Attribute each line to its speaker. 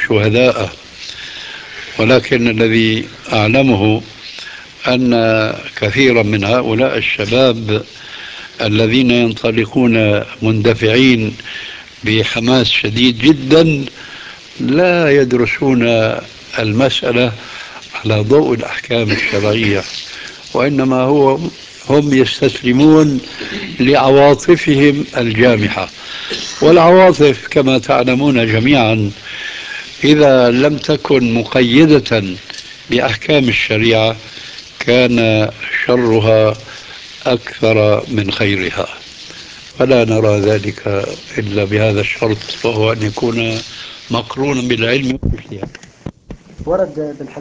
Speaker 1: شهداء، ولكن الذي أعلمه أن كثيرا من هؤلاء الشباب الذين ينطلقون مندفعين بحماس شديد جدا لا يدرسون المسألة على ضوء الأحكام الشرعية، وإنما هم يستسلمون لعواطفهم الجامحة. والعواطف كما تعلمون جميعا إذا لم تكن مقيدة بأحكام الشريعة كان شرها أكثر من خيرها، فلا نرى ذلك إلا بهذا الشرط، وهو أن يكون مقرونا بالعلم والاجتهاد.
Speaker 2: ورد بالحديث